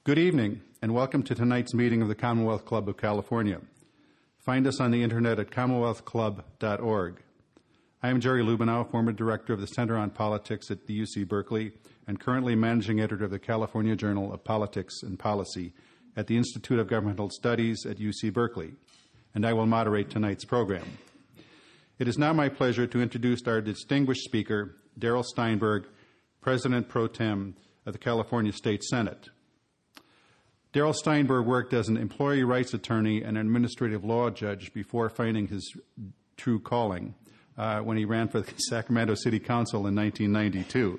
Good evening, and welcome to tonight's meeting of the Commonwealth Club of California. Find us on the internet at commonwealthclub.org. I am Jerry Lubinow, former director of the Center on Politics at the UC Berkeley and currently managing editor of the California Journal of Politics and Policy at the Institute of Governmental Studies at UC Berkeley, and I will moderate tonight's program. It is now my pleasure to introduce our distinguished speaker, Darrell Steinberg, President Pro Tem of the California State Senate. Darrell Steinberg worked as an employee rights attorney and administrative law judge before finding his true calling when he ran for the Sacramento City Council in 1992.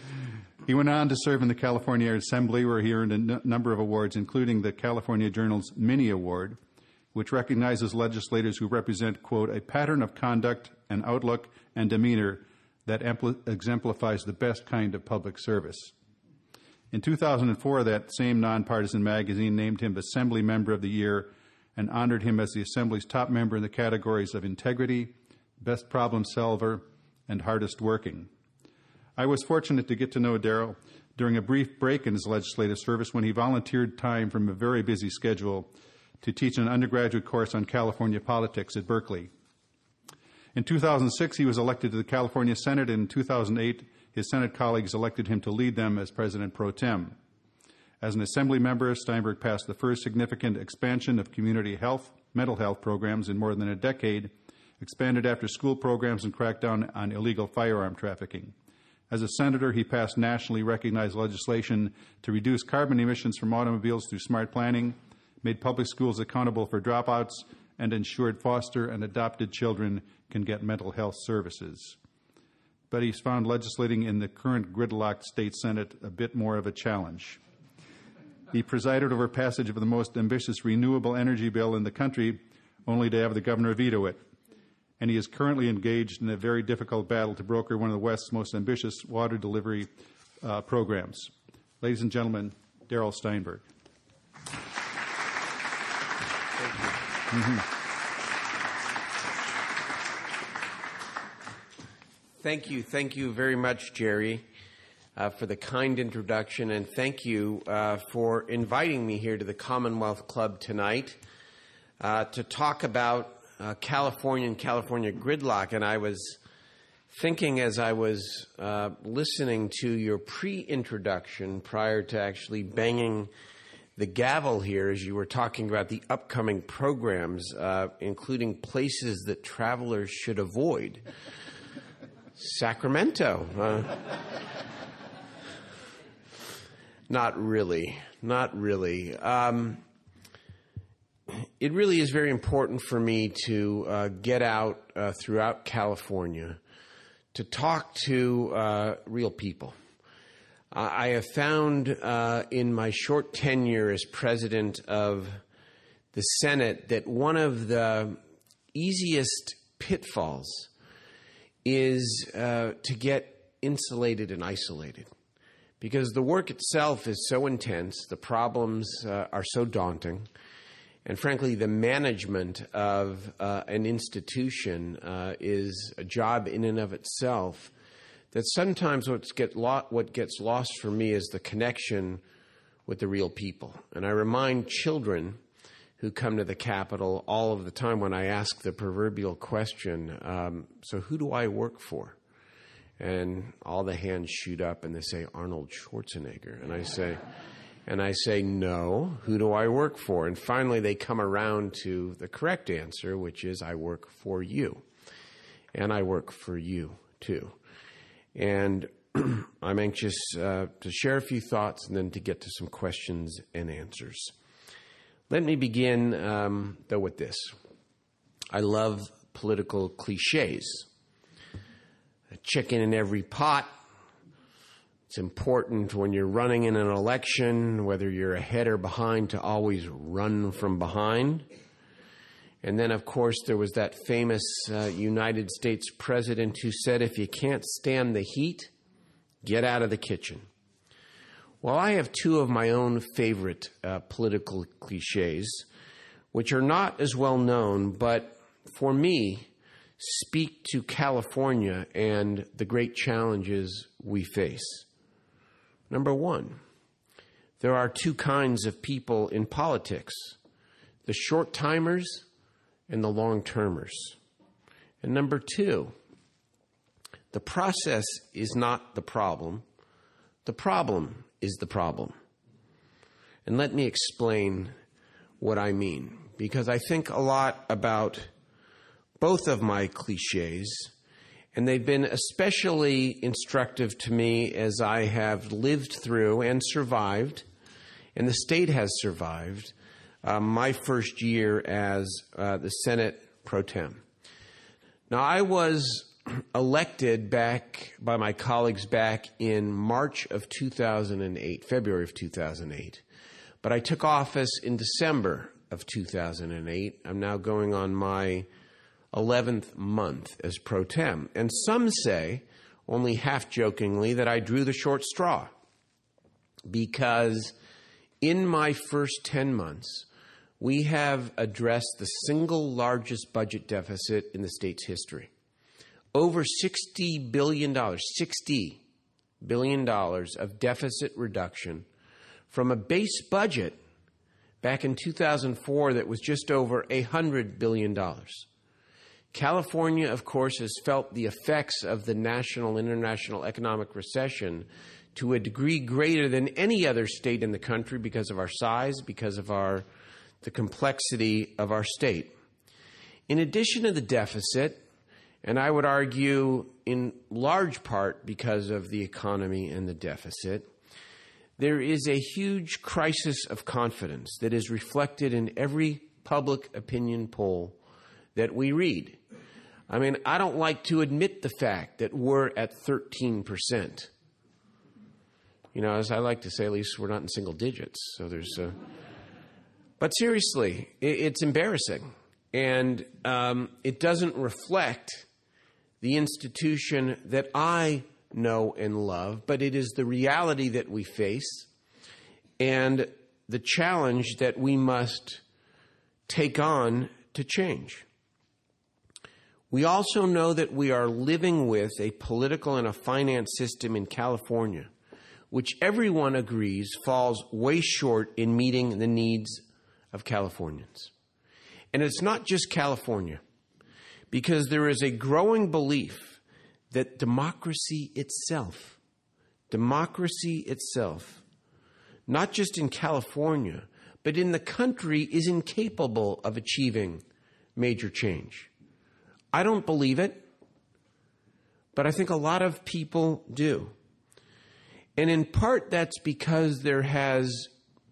He went on to serve in the California Assembly, where he earned a number of awards, including the California Journal's Mini Award, which recognizes legislators who represent, quote, a pattern of conduct and outlook and demeanor that exemplifies the best kind of public service. In 2004, that same nonpartisan magazine named him Assembly Member of the Year and honored him as the Assembly's top member in the categories of integrity, best problem solver, and hardest working. I was fortunate to get to know Darrell during a brief break in his legislative service when he volunteered time from a very busy schedule to teach an undergraduate course on California politics at Berkeley. In 2006, he was elected to the California Senate, and in 2008, his Senate colleagues elected him to lead them as President Pro Tem. As an Assembly member, Steinberg passed the first significant expansion of community health, mental health programs in more than a decade, expanded after-school programs, and cracked down on illegal firearm trafficking. As a senator, he passed nationally recognized legislation to reduce carbon emissions from automobiles through smart planning, made public schools accountable for dropouts, and ensured foster and adopted children can get mental health services. But he's found legislating in the current gridlocked state Senate a bit more of a challenge. He presided over passage of the most ambitious renewable energy bill in the country, only to have the governor veto it. And he is currently engaged in a very difficult battle to broker one of the West's most ambitious water delivery programs. Ladies and gentlemen, Darrell Steinberg. Thank you. Mm-hmm. Thank you very much, Jerry, for the kind introduction, and thank you for inviting me here to the Commonwealth Club tonight to talk about California and California gridlock. And I was thinking as I was listening to your pre-introduction prior to actually banging the gavel here as you were talking about the upcoming programs, including places that travelers should avoid. Sacramento. Not really. It really is very important for me to get out throughout California to talk to real people. I have found in my short tenure as president of the Senate that one of the easiest pitfalls is to get insulated and isolated, because the work itself is so intense, the problems are so daunting, and frankly, the management of an institution is a job in and of itself, that sometimes what gets lost for me is the connection with the real people. And I remind children who come to the Capitol all of the time when I ask the proverbial question, so who do I work for? And all the hands shoot up and they say, Arnold Schwarzenegger. And I say, no, who do I work for? And finally they come around to the correct answer, which is I work for you. And I work for you too. And I'm anxious to share a few thoughts and then to get to some questions and answers. Let me begin, though, with this. I love political cliches. A chicken in every pot. It's important when you're running in an election, whether you're ahead or behind, to always run from behind. And then, of course, there was that famous United States president who said, if you can't stand the heat, get out of the kitchen. Well, I have two of my own favorite political cliches, which are not as well known, but for me, speak to California and the great challenges we face. Number one, there are two kinds of people in politics: the short-timers and the long-termers. And number two, the process is not the problem. The problem is the problem. And let me explain what I mean, because I think a lot about both of my cliches, and they've been especially instructive to me as I have lived through and survived, and the state has survived, my first year as the Senate pro tem. Now, I was elected back by my colleagues back in March of 2008, February of 2008, but I took office in December of 2008. I'm now going on my 11th month as pro tem. And some say, only half-jokingly, that I drew the short straw because in my first 10 months, we have addressed the single largest budget deficit in the state's history. Over $60 billion of deficit reduction from a base budget back in 2004 that was just over $100 billion. California, of course, has felt the effects of the national and international economic recession to a degree greater than any other state in the country because of our size, because of the complexity of our state. In addition to the deficit, and I would argue in large part because of the economy and the deficit, there is a huge crisis of confidence that is reflected in every public opinion poll that we read. I mean, I don't like to admit the fact that we're at 13%. You know, as I like to say, at least we're not in single digits. So there's but seriously, it's embarrassing. And it doesn't reflect the institution that I know and love, but it is the reality that we face and the challenge that we must take on to change. We also know that we are living with a political and a finance system in California, which everyone agrees falls way short in meeting the needs of Californians. And it's not just California, because there is a growing belief that democracy itself, not just in California, but in the country, is incapable of achieving major change. I don't believe it, but I think a lot of people do. And in part, that's because there has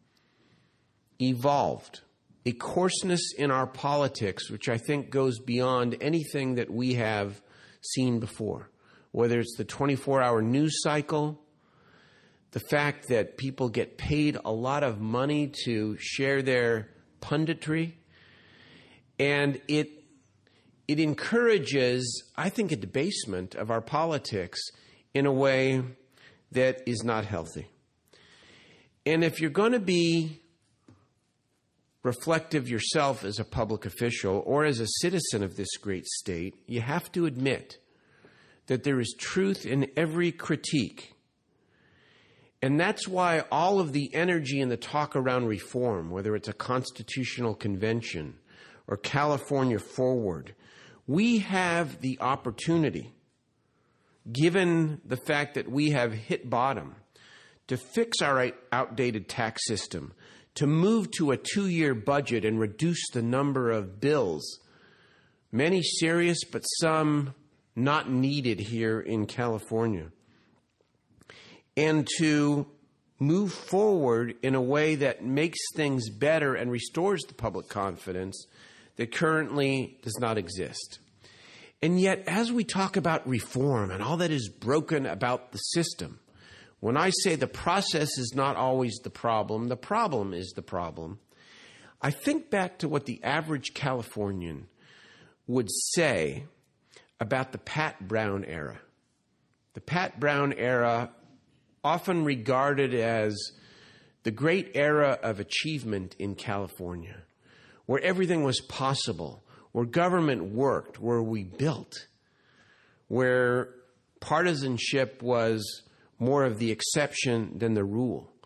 evolved a coarseness in our politics, which I think goes beyond anything that we have seen before, whether it's the 24-hour news cycle, the fact that people get paid a lot of money to share their punditry, and it encourages, I think, a debasement of our politics in a way that is not healthy. And if you're going to be reflective yourself as a public official or as a citizen of this great state, you have to admit that there is truth in every critique. And that's why all of the energy and the talk around reform, whether it's a constitutional convention or California Forward, we have the opportunity, given the fact that we have hit bottom, to fix our outdated tax system, to move to a 2-year budget and reduce the number of bills, many serious but some not needed here in California, and to move forward in a way that makes things better and restores the public confidence that currently does not exist. And yet, as we talk about reform and all that is broken about the system, when I say the process is not always the problem is the problem, I think back to what the average Californian would say about the Pat Brown era. The Pat Brown era, often regarded as the great era of achievement in California, where everything was possible, where government worked, where we built, where partisanship was more of the exception than the rule.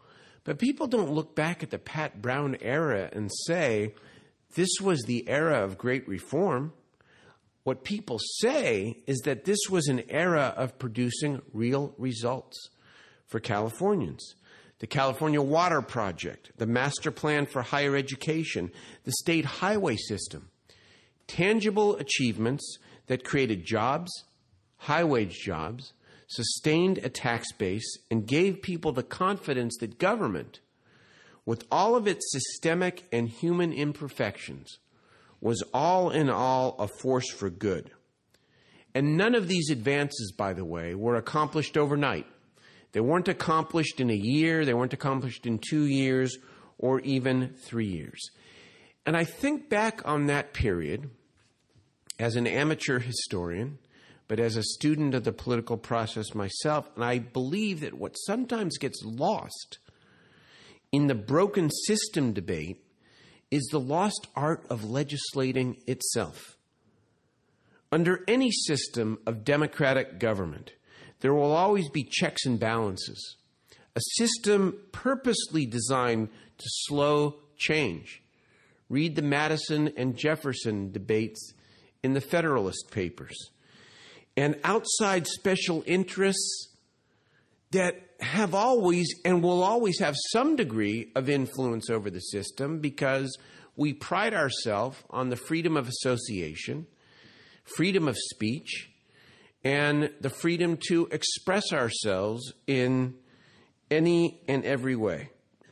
But people don't look back at the Pat Brown era and say, this was the era of great reform. What people say is that this was an era of producing real results for Californians. The California Water Project, the Master Plan for Higher Education, the state highway system. Tangible achievements that created jobs, high-wage jobs, sustained a tax base, and gave people the confidence that government, with all of its systemic and human imperfections, was all in all a force for good. And none of these advances, by the way, were accomplished overnight. They weren't accomplished in a year, they weren't accomplished in 2 years, or even 3 years. And I think back on that period as an amateur historian, but as a student of the political process myself, and I believe that what sometimes gets lost in the broken system debate is the lost art of legislating itself. Under any system of democratic government, there will always be checks and balances, a system purposely designed to slow change. Read the Madison and Jefferson debates in the Federalist Papers. And outside special interests that have always and will always have some degree of influence over the system because we pride ourselves on the freedom of association, freedom of speech, and the freedom to express ourselves in any and every way.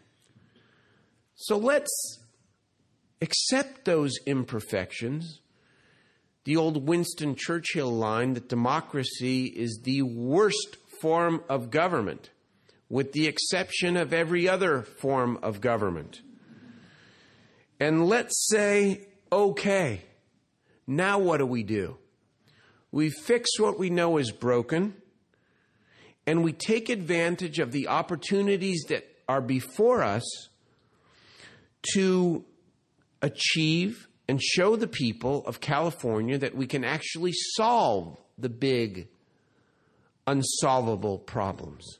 So let's accept those imperfections. The old Winston Churchill line that democracy is the worst form of government, with the exception of every other form of government. And let's say, okay, now what do? We fix what we know is broken, and we take advantage of the opportunities that are before us to achieve and show the people of California that we can actually solve the big, unsolvable problems.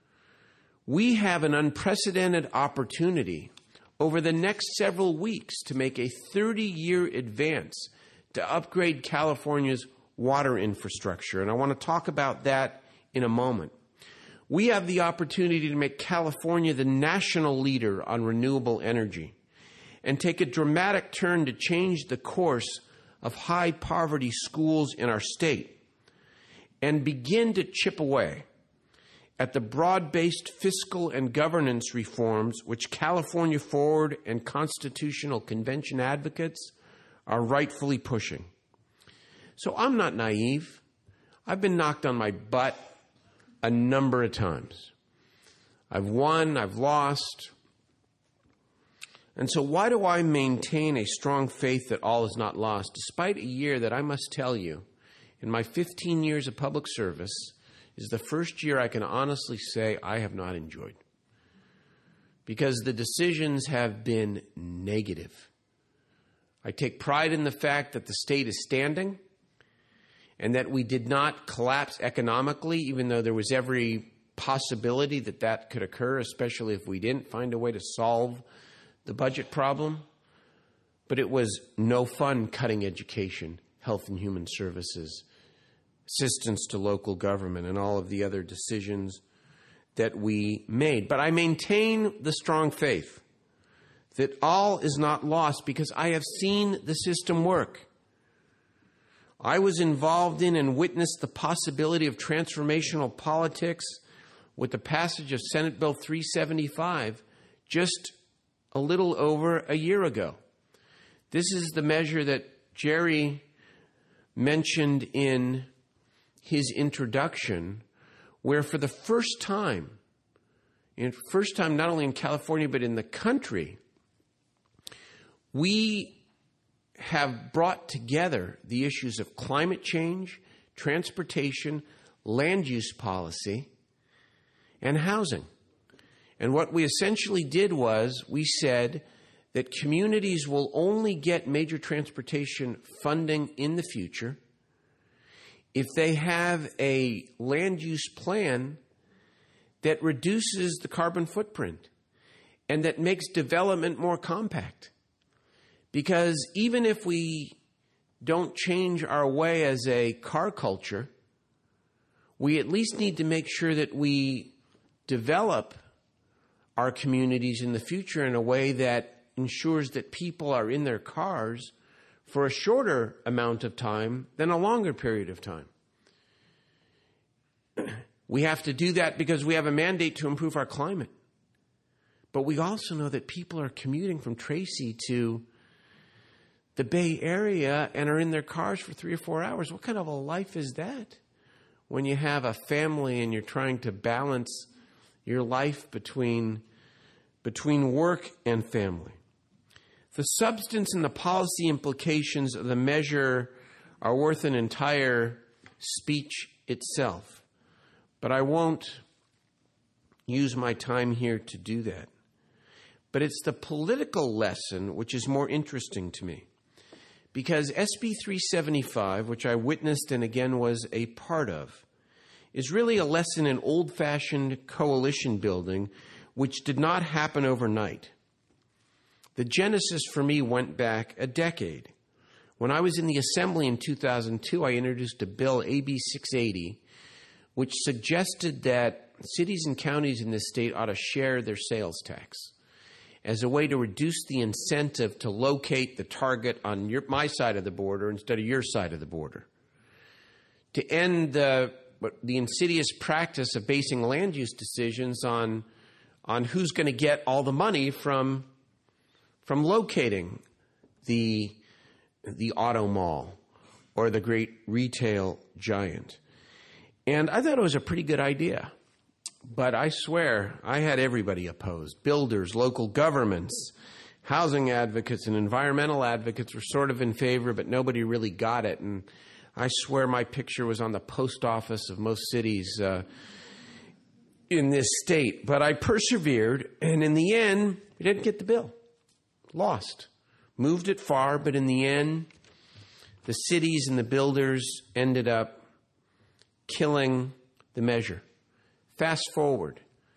We have an unprecedented opportunity over the next several weeks to make a 30-year advance to upgrade California's water infrastructure, and I want to talk about that in a moment. We have the opportunity to make California the national leader on renewable energy and take a dramatic turn to change the course of high-poverty schools in our state and begin to chip away at the broad-based fiscal and governance reforms which California Forward and Constitutional Convention advocates are rightfully pushing. So I'm not naive. I've been knocked on my butt a number of times. I've won, I've lost. And so why do I maintain a strong faith that all is not lost, despite a year that I must tell you, in my 15 years of public service, is the first year I can honestly say I have not enjoyed? Because the decisions have been negative. I take pride in the fact that the state is standing and that we did not collapse economically, even though there was every possibility that that could occur, especially if we didn't find a way to solve the budget problem. But it was no fun cutting education, health and human services, assistance to local government, and all of the other decisions that we made. But I maintain the strong faith that all is not lost because I have seen the system work. I was involved in and witnessed the possibility of transformational politics with the passage of Senate Bill 375 just a little over a year ago. This is the measure that Jerry mentioned in his introduction, where for the first time not only in California but in the country, we have brought together the issues of climate change, transportation, land use policy, and housing. And what we essentially did was we said that communities will only get major transportation funding in the future if they have a land use plan that reduces the carbon footprint and that makes development more compact. Because even if we don't change our way as a car culture, we at least need to make sure that we develop our communities in the future in a way that ensures that people are in their cars for a shorter amount of time than a longer period of time. We have to do that because we have a mandate to improve our climate. But we also know that people are commuting from Tracy to the Bay Area and are in their cars for 3 or 4 hours. What kind of a life is that when you have a family and you're trying to balance your life between work and family? The substance and the policy implications of the measure are worth an entire speech itself. But I won't use my time here to do that. But it's the political lesson which is more interesting to me. Because SB 375, which I witnessed and again was a part of, is really a lesson in old-fashioned coalition building, which did not happen overnight. The genesis for me went back a decade. When I was in the Assembly in 2002, I introduced a bill, AB 680, which suggested that cities and counties in this state ought to share their sales tax as a way to reduce the incentive to locate the target on my side of the border instead of your side of the border. To end the insidious practice of basing land use decisions on who's going to get all the money from locating the auto mall or the great retail giant. And I thought it was a pretty good idea. But I swear, I had everybody opposed. Builders, local governments, housing advocates, and environmental advocates were sort of in favor, but nobody really got it. And I swear my picture was on the post office of most cities in this state. But I persevered, and in the end, we didn't get the bill. Lost. Moved it far, but in the end, the cities and the builders ended up killing the measure. Fast forward,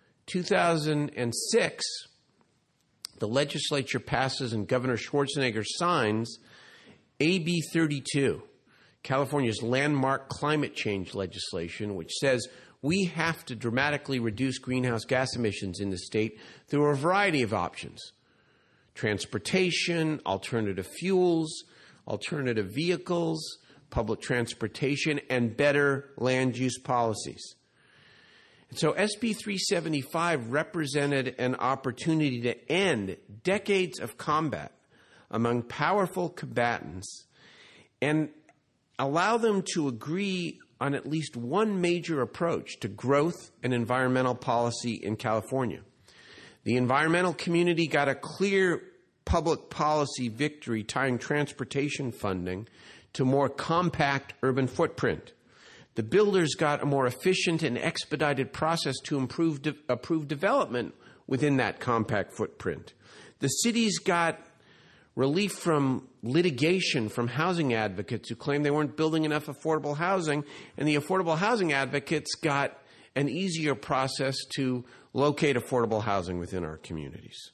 2006, the legislature passes and Governor Schwarzenegger signs AB 32, California's landmark climate change legislation, which says we have to dramatically reduce greenhouse gas emissions in the state through a variety of options: transportation, alternative fuels, alternative vehicles, public transportation, and better land use policies. And so SB 375 represented an opportunity to end decades of combat among powerful combatants and allow them to agree on at least one major approach to growth and environmental policy in California. The environmental community got a clear public policy victory tying transportation funding to more compact urban footprint. The builders got a more efficient and expedited process to approve development within that compact footprint. The cities got relief from litigation from housing advocates who claimed they weren't building enough affordable housing, and the affordable housing advocates got an easier process to locate affordable housing within our communities.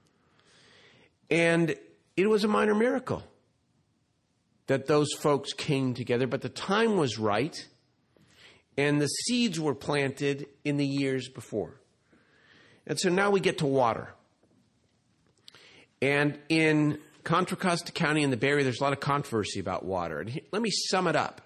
And it was a minor miracle that those folks came together, but the time was right. And the seeds were planted in the years before. And so now we get to water. And in Contra Costa County in the Bay Area, there's a lot of controversy about water. And let me sum it up.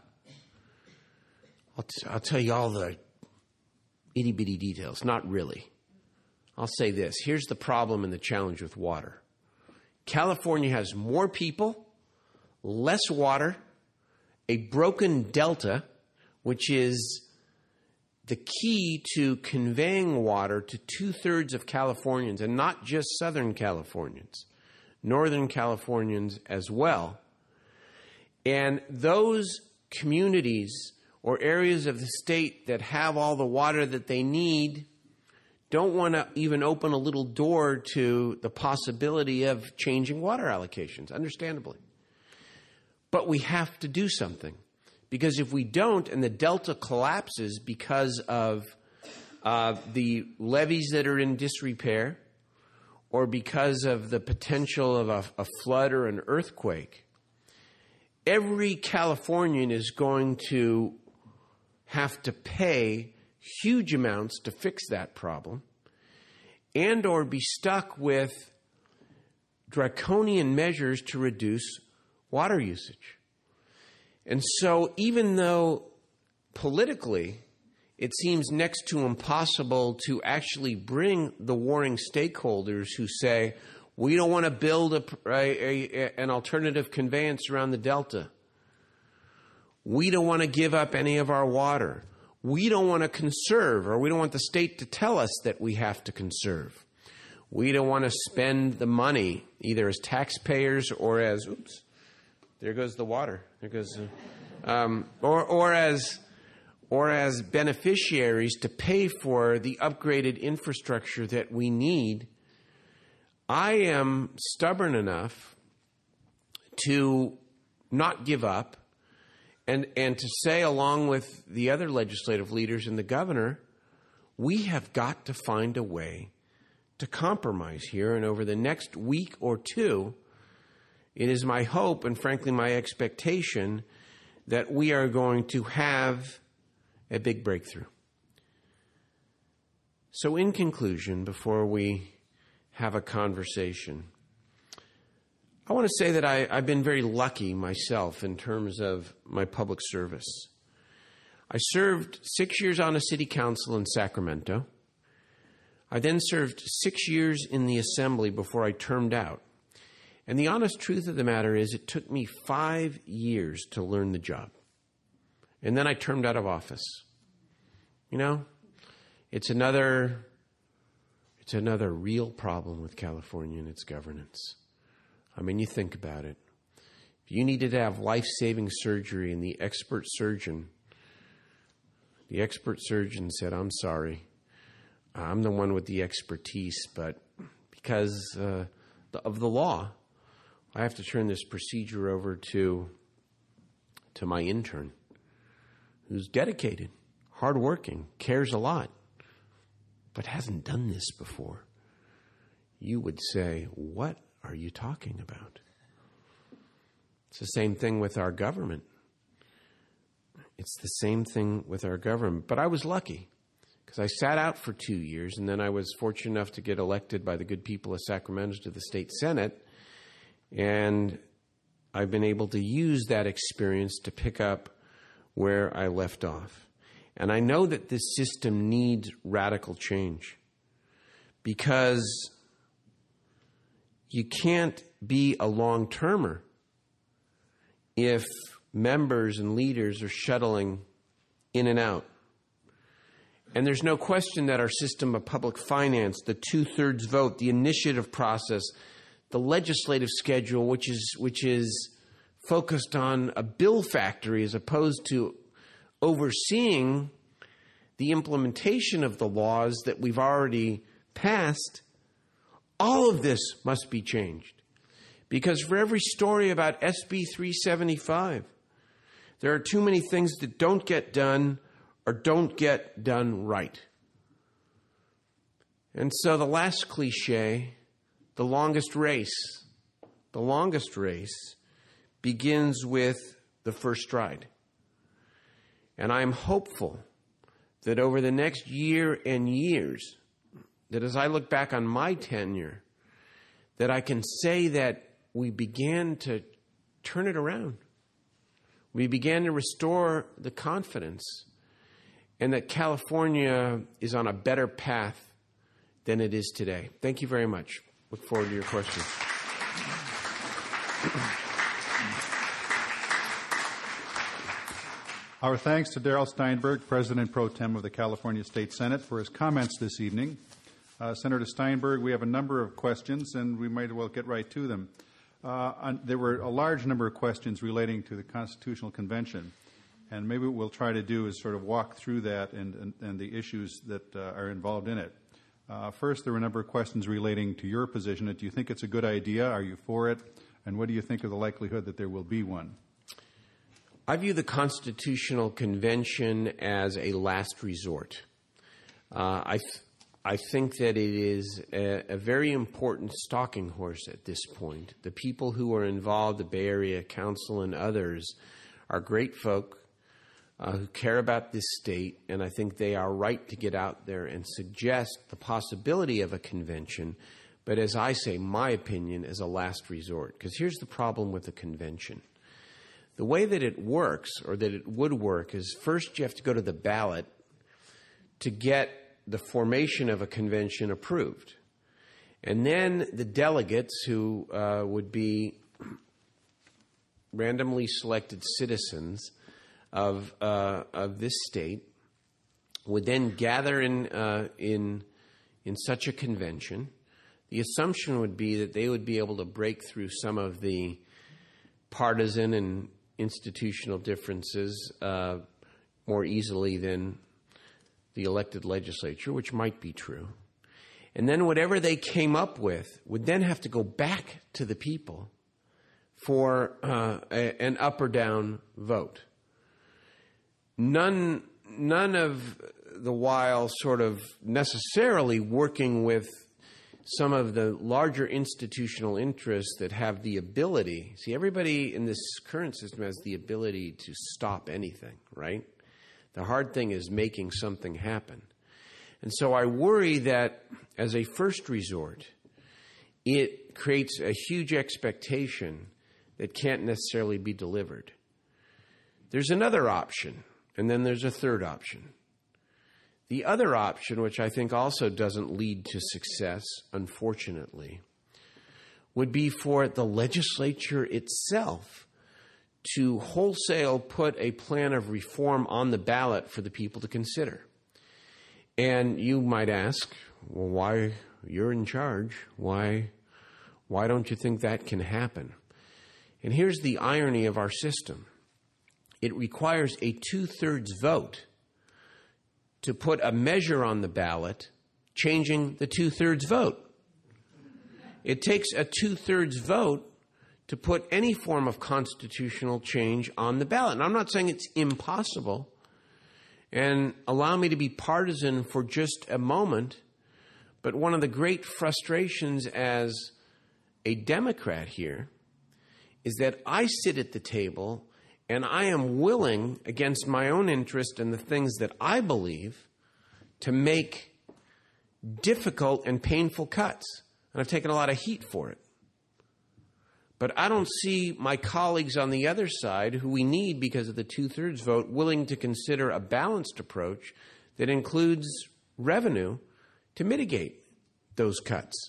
I'll tell you all the itty-bitty details. Not really. I'll say this. Here's the problem and the challenge with water. California has more people, less water, a broken delta, which is the key to conveying water to 2/3 of Californians, and not just Southern Californians, Northern Californians as well. And those communities or areas of the state that have all the water that they need don't want to even open a little door to the possibility of changing water allocations, understandably. But we have to do something. Because if we don't, and the delta collapses because of the levees that are in disrepair, or because of the potential of a flood or an earthquake, every Californian is going to have to pay huge amounts to fix that problem, and or be stuck with draconian measures to reduce water usage. And so even though politically it seems next to impossible to actually bring the warring stakeholders who say, we don't want to build an alternative conveyance around the Delta. We don't want to give up any of our water. We don't want to conserve, or we don't want the state to tell us that we have to conserve. We don't want to spend the money either as taxpayers or as, oops, there goes the water. There goes, or as beneficiaries to pay for the upgraded infrastructure that we need. I am stubborn enough to not give up and to say, along with the other legislative leaders and the governor, we have got to find a way to compromise here. And over the next week or two, it is my hope and frankly my expectation that we are going to have a big breakthrough. So in conclusion, before we have a conversation, I want to say that I've been very lucky myself in terms of my public service. I served 6 years on a city council in Sacramento. I then served 6 years in the assembly before I termed out. And the honest truth of the matter is it took me 5 years to learn the job. And then I termed out of office. You know, it's another real problem with California and its governance. I mean, you think about it. If you needed to have life-saving surgery and the expert surgeon said, I'm sorry, I'm the one with the expertise, but because of the law, I have to turn this procedure over to my intern, who's dedicated, hardworking, cares a lot, but hasn't done this before. You would say, what are you talking about? It's the same thing with our government. It's the same thing with our government. But I was lucky because I sat out for 2 years, and then I was fortunate enough to get elected by the good people of Sacramento to the state Senate. And I've been able to use that experience to pick up where I left off. And I know that this system needs radical change because you can't be a long-termer if members and leaders are shuttling in and out. And there's no question that our system of public finance, the 2/3 vote, the initiative process, the legislative schedule, which is focused on a bill factory as opposed to overseeing the implementation of the laws that we've already passed, all of this must be changed. Because for every story about SB 375, there are too many things that don't get done or don't get done right. And so the last cliche, the longest race begins with the first stride. And I'm hopeful that over the next year and years, that as I look back on my tenure, that I can say that we began to turn it around. We began to restore the confidence, and that California is on a better path than it is today. Thank you very much. Look forward to your questions. Our thanks to Darrell Steinberg, President Pro Tem of the California State Senate, for his comments this evening. Senator Steinberg, we have a number of questions, and we might as well get right to them. There were a large number of questions relating to the Constitutional Convention, and maybe what we'll try to do is sort of walk through that and the issues that are involved in it. First, there were a number of questions relating to your position. Do you think it's a good idea? Are you for it? And what do you think of the likelihood that there will be one? I view the Constitutional Convention as a last resort. I I think that it is a very important stalking horse at this point. The people who are involved, the Bay Area Council and others, are great folk who care about this state, and I think they are right to get out there and suggest the possibility of a convention, but as I say, my opinion, as a last resort. Because here's the problem with a convention. The way that it works, or that it would work, is first you have to go to the ballot to get the formation of a convention approved. And then the delegates, who would be randomly selected citizens of this state, would then gather in such a convention. The assumption would be that they would be able to break through some of the partisan and institutional differences more easily than the elected legislature, which might be true. And then whatever they came up with would then have to go back to the people for an up or down vote. None of the while sort of necessarily working with some of the larger institutional interests that have the ability. See, everybody in this current system has the ability to stop anything, right? The hard thing is making something happen. And so I worry that as a first resort, it creates a huge expectation that can't necessarily be delivered. There's another option, and then there's a third option. The other option, which I think also doesn't lead to success, unfortunately, would be for the legislature itself to wholesale put a plan of reform on the ballot for the people to consider. And you might ask, well, why? You're in charge. Why don't you think that can happen? And here's the irony of our system. It requires a 2/3 vote to put a measure on the ballot changing the 2/3 vote. It takes a 2/3 vote to put any form of constitutional change on the ballot. And I'm not saying it's impossible. And allow me to be partisan for just a moment, but one of the great frustrations as a Democrat here is that I sit at the table and I am willing, against my own interest and the things that I believe, to make difficult and painful cuts. And I've taken a lot of heat for it. But I don't see my colleagues on the other side, who we need because of the 2/3 vote, willing to consider a balanced approach that includes revenue to mitigate those cuts.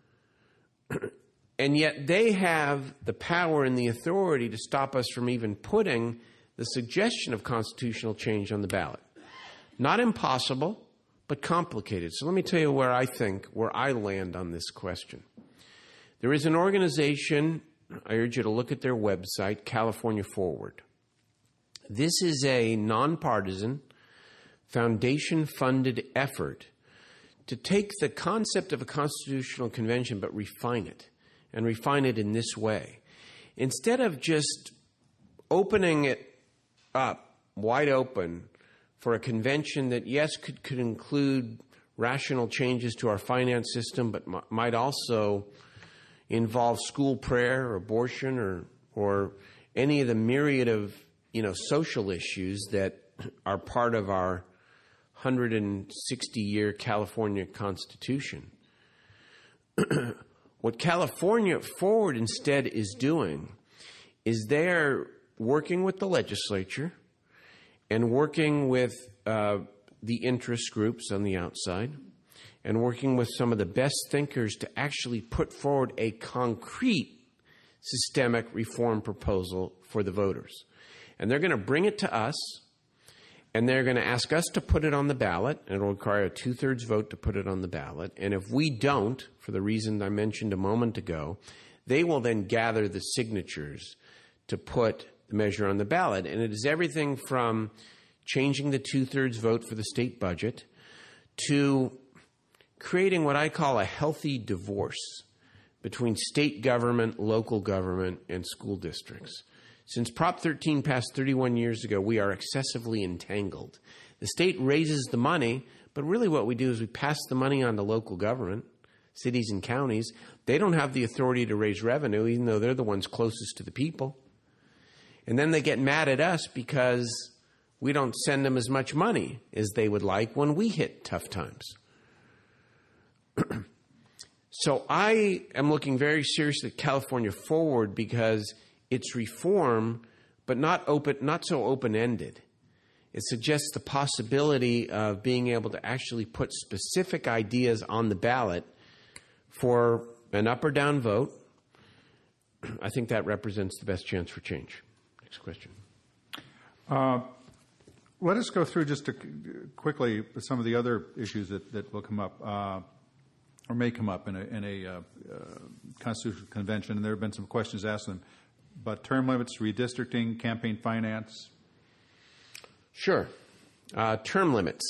And yet they have the power and the authority to stop us from even putting the suggestion of constitutional change on the ballot. Not impossible, but complicated. So let me tell you where I land on this question. There is an organization, I urge you to look at their website, California Forward. This is a nonpartisan, foundation-funded effort to take the concept of a constitutional convention but refine it, and refine it in this way. Instead of just opening it up wide open for a convention that, yes, could include rational changes to our finance system, but might also involve school prayer or abortion or any of the myriad of social issues that are part of our 160-year California Constitution. What California Forward instead is doing is they're working with the legislature and working with the interest groups on the outside and working with some of the best thinkers to actually put forward a concrete systemic reform proposal for the voters. And they're going to bring it to us, and they're going to ask us to put it on the ballot, and it will require a 2/3 vote to put it on the ballot. And if we don't, for the reason I mentioned a moment ago, they will then gather the signatures to put the measure on the ballot. And it is everything from changing the 2/3 vote for the state budget to creating what I call a healthy divorce between state government, local government, and school districts. Since Prop 13 passed 31 years ago, we are excessively entangled. The state raises the money, But really what we do is we pass the money on to local government, cities and counties. They don't have the authority to raise revenue, even though they're the ones closest to the people. And then they get mad at us because we don't send them as much money as they would like when we hit tough times. So I am looking very seriously at California Forward because it's reform, but not so open-ended. It suggests the possibility of being able to actually put specific ideas on the ballot for an up or down vote. I think that represents the best chance for change. Next question. Let us go through just quickly some of the other issues that will come up or may come up in a constitutional convention, and there have been some questions asked them. But term limits, redistricting, campaign finance. Sure. Term limits.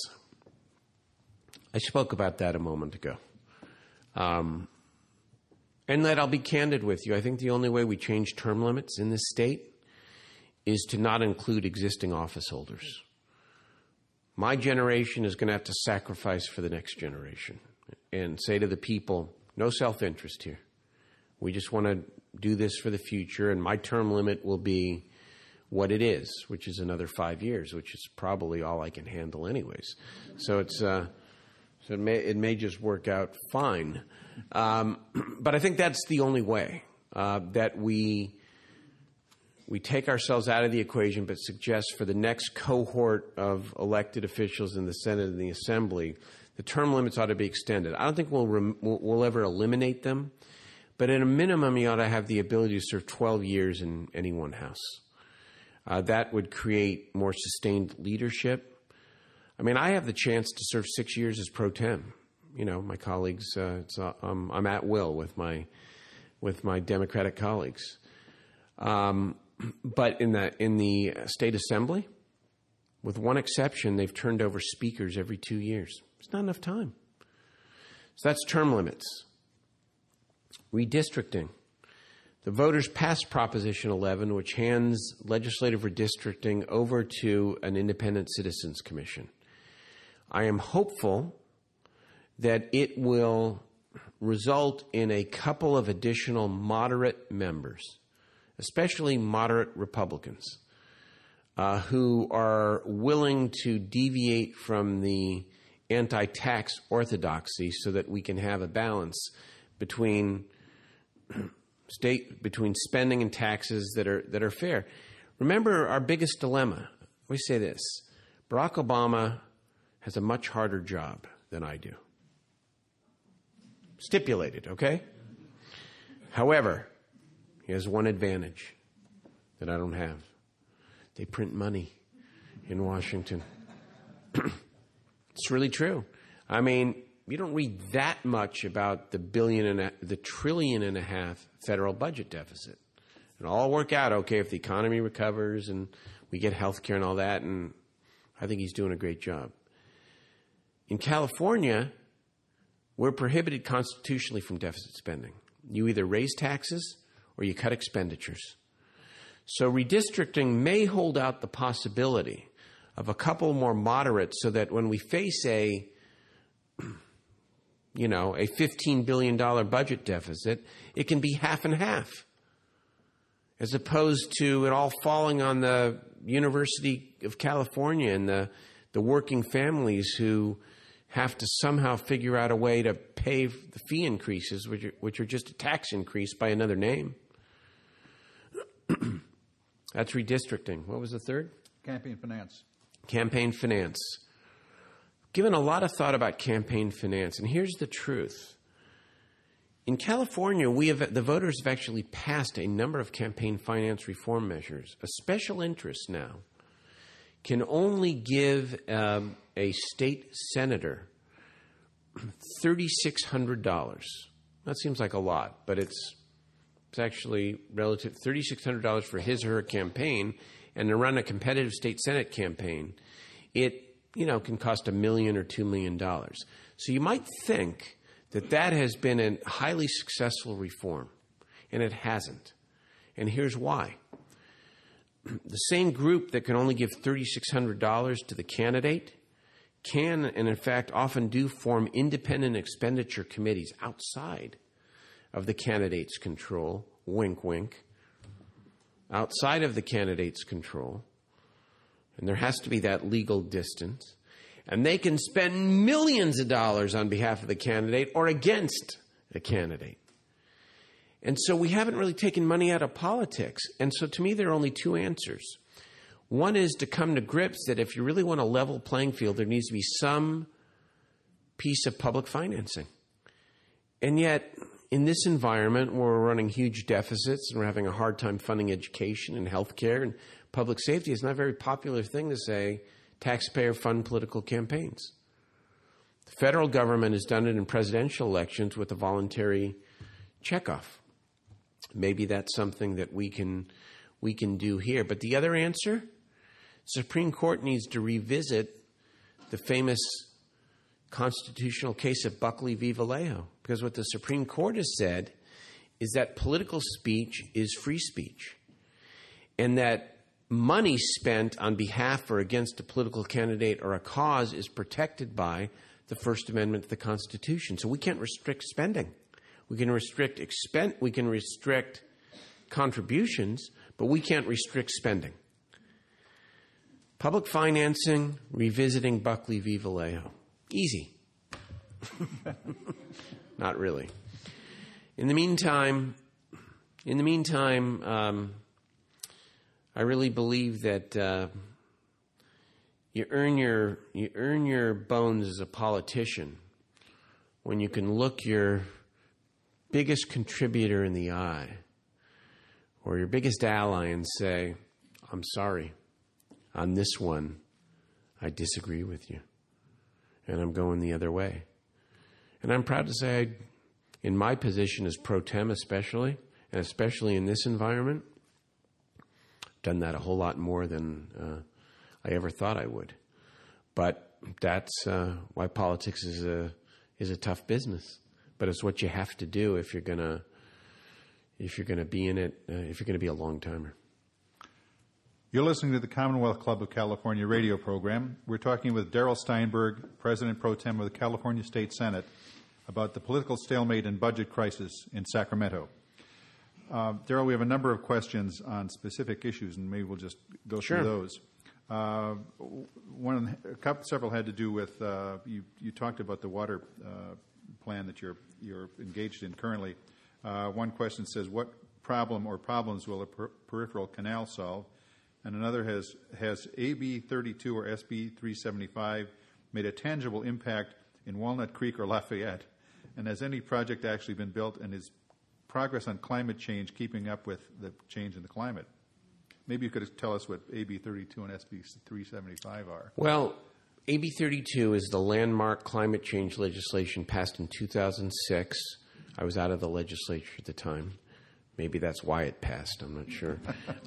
I spoke about that a moment ago. And that I'll be candid with you. I think the only way we change term limits in this state is to not include existing office holders. My generation is going to have to sacrifice for the next generation and say to the people, no self-interest here. We just want to do this for the future, and my term limit will be what it is, which is another 5 years, which is probably all I can handle anyways. So it may just work out fine. But I think that's the only way that we take ourselves out of the equation, but suggest for the next cohort of elected officials in the Senate and the Assembly, the term limits ought to be extended. I don't think we'll ever eliminate them, but at a minimum, you ought to have the ability to serve 12 years in any one house. That would create more sustained leadership. I mean, I have the chance to serve 6 years as pro tem. You know, my colleagues, I'm at will with my Democratic colleagues. But in the state assembly, with one exception, they've turned over speakers every 2 years. It's not enough time. So that's term limits. Redistricting. The voters passed Proposition 11, which hands legislative redistricting over to an independent citizens commission. I am hopeful that it will result in a couple of additional moderate members, especially moderate Republicans, who are willing to deviate from the anti-tax orthodoxy so that we can have a balance between spending and taxes that are fair. Remember our biggest dilemma. We say this: Barack Obama has a much harder job than I do. Stipulated, okay? However, he has one advantage that I don't have. They print money in Washington. It's really true. I mean, you don't read that much about the $1.5 trillion federal budget deficit. It'll all work out okay if the economy recovers and we get health care and all that, and I think he's doing a great job. In California, we're prohibited constitutionally from deficit spending. You either raise taxes or you cut expenditures. So redistricting may hold out the possibility of a couple more moderates so that when we face a $15 billion budget deficit, it can be half and half, as opposed to it all falling on the University of California and the working families who have to somehow figure out a way to pay the fee increases, which are just a tax increase by another name. That's redistricting. What was the third? Campaign finance. Campaign finance. Given a lot of thought about campaign finance, and here's the truth. In California, the voters have actually passed a number of campaign finance reform measures. A special interest now can only give a state senator $3,600. That seems like a lot, but it's actually relative. $3,600 for his or her campaign, and to run a competitive state Senate campaign, it can cost $1 million or $2 million. So you might think that has been a highly successful reform, and it hasn't. And here's why. The same group that can only give $3,600 to the candidate can, and in fact often do, form independent expenditure committees outside of the candidate's control, wink, wink, outside of the candidate's control, and there has to be that legal distance, and they can spend millions of dollars on behalf of the candidate or against the candidate. And so we haven't really taken money out of politics. And so to me, there are only two answers. One is to come to grips that if you really want a level playing field, there needs to be some piece of public financing. And yet, in this environment where we're running huge deficits and we're having a hard time funding education and healthcare and public safety, it's not a very popular thing to say taxpayer fund political campaigns. The federal government has done it in presidential elections with a voluntary checkoff. Maybe that's something that we can do here. But the other answer, the Supreme Court needs to revisit the famous constitutional case of Buckley v. Vallejo, because what the Supreme Court has said is that political speech is free speech, and that money spent on behalf or against a political candidate or a cause is protected by the First Amendment to the Constitution. So we can't restrict spending. We can restrict contributions, but we can't restrict spending. Public financing, revisiting Buckley v. Vallejo. Easy. Not really. In the meantime, I really believe that you earn your bones as a politician when you can look your biggest contributor in the eye or your biggest ally and say, I'm sorry, on this one, I disagree with you, and I'm going the other way. And I'm proud to say, in my position as pro tem especially, and especially in this environment, I've done that a whole lot more than I ever thought I would. But that's why politics is a tough business. But it's what you have to do if you're gonna be in it, if you're gonna be a long timer. You're listening to the Commonwealth Club of California radio program. We're talking with Darrell Steinberg, President Pro Tem of the California State Senate, about the political stalemate and budget crisis in Sacramento. Darrell, we have a number of questions on specific issues, and maybe we'll just go through those. Several had to do with you talked about the water plan that you're engaged in currently. One question says, what problem or problems will a peripheral canal solve? And another has AB 32 or SB 375 made a tangible impact in Walnut Creek or Lafayette? And has any project actually been built, and is progress on climate change keeping up with the change in the climate? Maybe you could tell us what AB 32 and SB 375 are. Well, AB 32 is the landmark climate change legislation passed in 2006. I was out of the legislature at the time. Maybe that's why it passed. I'm not sure.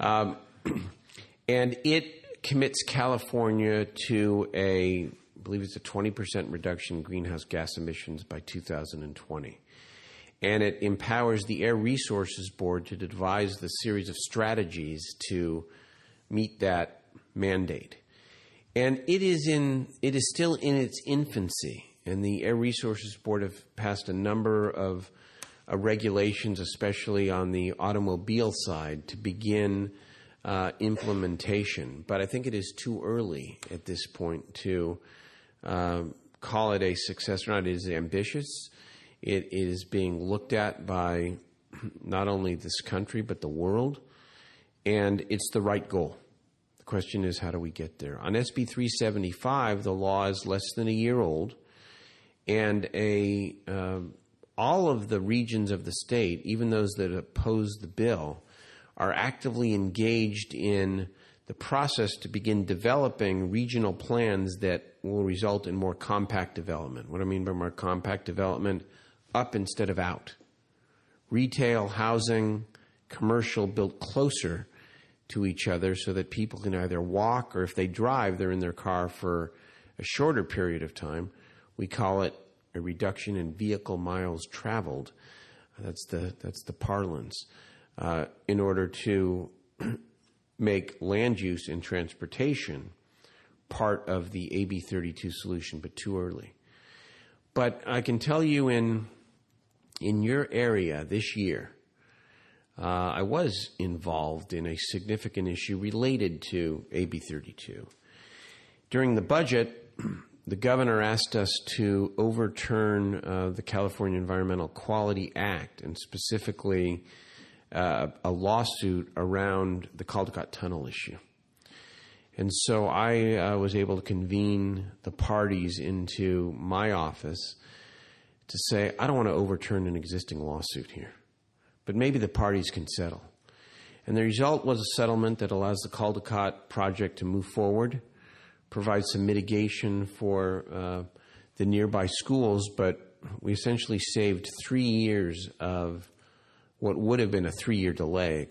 And it commits California to I believe it's a 20% reduction in greenhouse gas emissions by 2020. And it empowers the Air Resources Board to devise the series of strategies to meet that mandate. And it is still in its infancy. And the Air Resources Board have passed a number of regulations, especially on the automobile side, to begin implementation. But I think it is too early at this point to call it a success or not. It is ambitious. It is being looked at by not only this country, but the world. And it's the right goal. The question is, how do we get there? On SB 375, the law is less than a year old. And all of the regions of the state, even those that oppose the bill, are actively engaged in the process to begin developing regional plans that will result in more compact development. What I mean by more compact development, up instead of out. Retail, housing, commercial built closer to each other so that people can either walk, or if they drive, they're in their car for a shorter period of time. We call it a reduction in vehicle miles traveled. That's the parlance. In order to make land use and transportation part of the AB 32 solution, but too early. But I can tell you in your area this year, I was involved in a significant issue related to AB 32. During the budget, the governor asked us to overturn the California Environmental Quality Act, and specifically a lawsuit around the Caldecott Tunnel issue. And so I was able to convene the parties into my office to say, I don't want to overturn an existing lawsuit here, but maybe the parties can settle. And the result was a settlement that allows the Caldecott project to move forward, provide some mitigation for the nearby schools, but we essentially saved 3 years of what would have been a 3-year delay,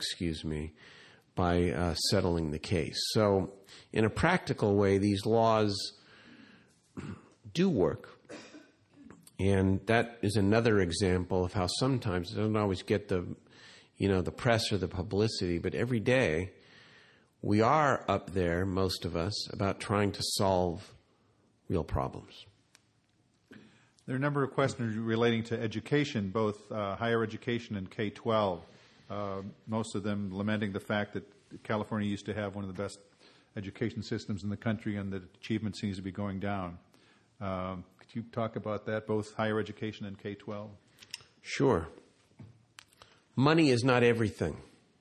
by settling the case. So in a practical way, these laws do work. And that is another example of how sometimes it doesn't always get the press or the publicity, but every day we are up there, most of us, about trying to solve real problems. There are a number of questions relating to education, both higher education and K-12. Most of them lamenting the fact that California used to have one of the best education systems in the country and that achievement seems to be going down. Could you talk about that, both higher education and K-12? Sure. Money is not everything,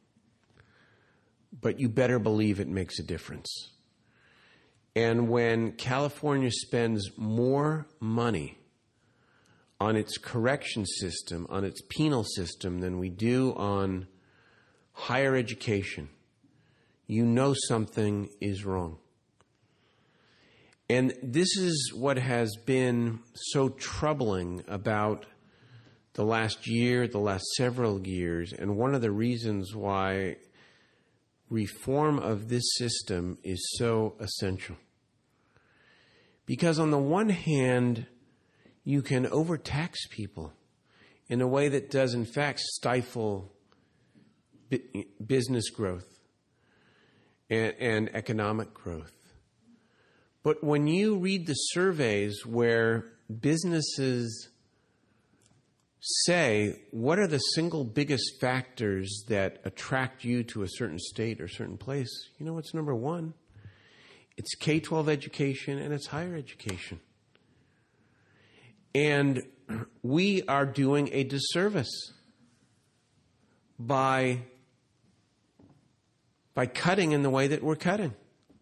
but you better believe it makes a difference. And when California spends more money on its correction system, on its penal system, than we do on higher education, you know something is wrong. And this is what has been so troubling about the last year, the last several years, and one of the reasons why reform of this system is so essential. Because on the one hand, you can overtax people in a way that does in fact stifle business growth and economic growth. But when you read the surveys where businesses say, what are the single biggest factors that attract you to a certain state or certain place? You know what's number one? It's K-12 education and it's higher education. And we are doing a disservice by cutting in the way that we're cutting.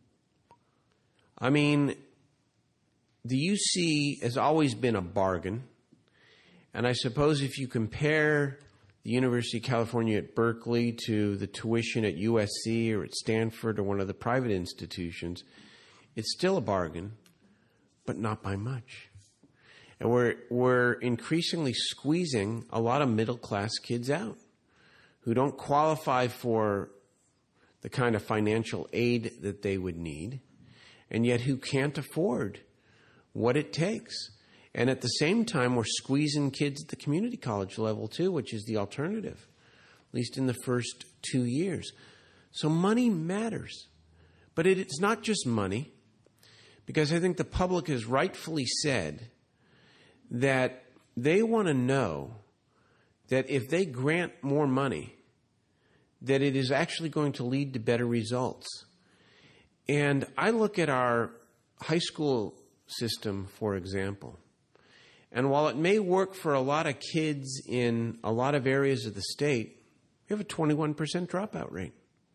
I mean, the UC has always been a bargain. And I suppose if you compare the University of California at Berkeley to the tuition at USC or at Stanford or one of the private institutions, it's still a bargain, but not by much. And we're increasingly squeezing a lot of middle-class kids out who don't qualify for the kind of financial aid that they would need, and yet who can't afford what it takes. And at the same time, we're squeezing kids at the community college level too, which is the alternative, at least in the first 2 years. So money matters. But it's not just money, because I think the public has rightfully said that they want to know that if they grant more money, that it is actually going to lead to better results. And I look at our high school system, for example, and while it may work for a lot of kids in a lot of areas of the state, we have a 21% dropout rate.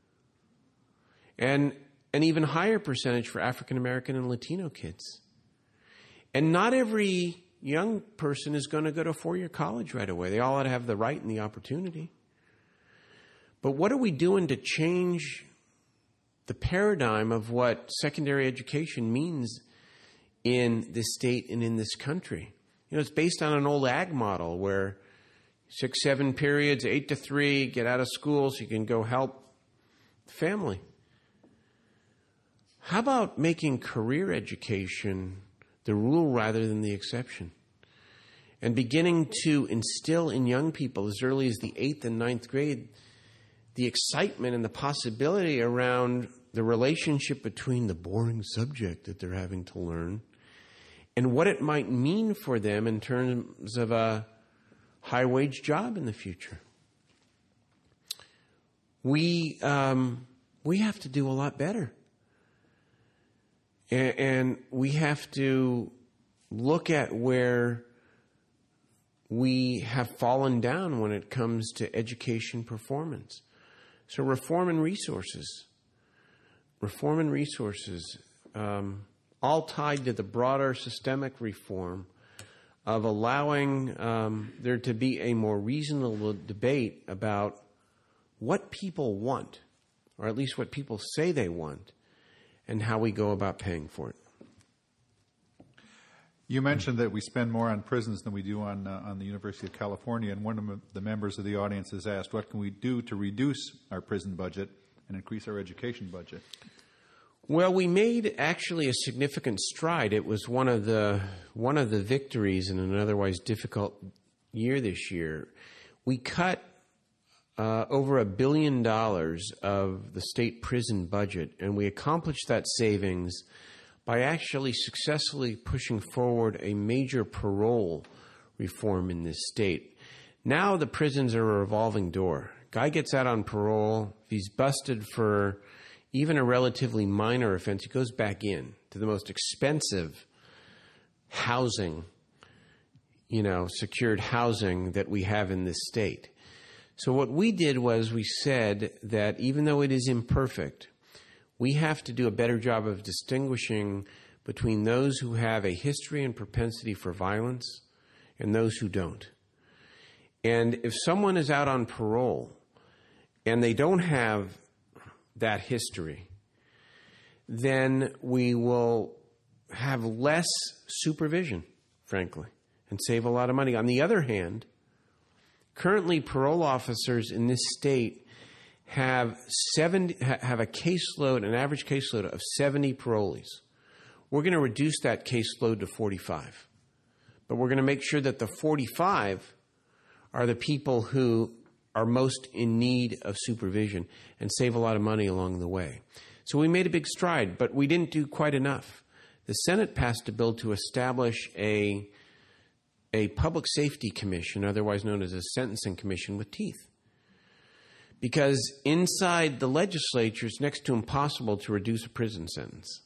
And an even higher percentage for African American and Latino kids. And not every young person is going to go to a 4-year college right away. They all ought to have the right and the opportunity. But what are we doing to change the paradigm of what secondary education means in this state and in this country? You know, it's based on an old ag model where 6-7 periods, 8 to 3, get out of school so you can go help the family. How about making career education the rule rather than the exception? And beginning to instill in young people as early as the 8th and 9th grade the excitement and the possibility around the relationship between the boring subject that they're having to learn and what it might mean for them in terms of a high-wage job in the future. We have to do a lot better. And we have to look at where we have fallen down when it comes to education performance. So reform and resources. Reform and resources, all tied to the broader systemic reform of allowing there to be a more reasonable debate about what people want, or at least what people say they want, and how we go about paying for it. You mentioned that we spend more on prisons than we do on the University of California, and one of the members of the audience has asked, what can we do to reduce our prison budget and increase our education budget? Well, we made actually a significant stride. It was one of the victories in an otherwise difficult year this year. We cut over $1 billion of the state prison budget, and we accomplished that savings by actually successfully pushing forward a major parole reform in this state. Now the prisons are a revolving door. Guy gets out on parole. If he's busted for even a relatively minor offense, he goes back in to the most expensive housing, secured housing that we have in this state. So what we did was we said that even though it is imperfect, we have to do a better job of distinguishing between those who have a history and propensity for violence and those who don't. And if someone is out on parole and they don't have that history, then we will have less supervision, frankly, and save a lot of money. On the other hand, currently parole officers in this state have a caseload, an average caseload of 70 parolees. We're going to reduce that caseload to 45. But we're going to make sure that the 45 are the people who are most in need of supervision and save a lot of money along the way. So we made a big stride, but we didn't do quite enough. The Senate passed a bill to establish a public safety commission, otherwise known as a sentencing commission, with teeth. Because inside the legislature, it's next to impossible to reduce a prison sentence.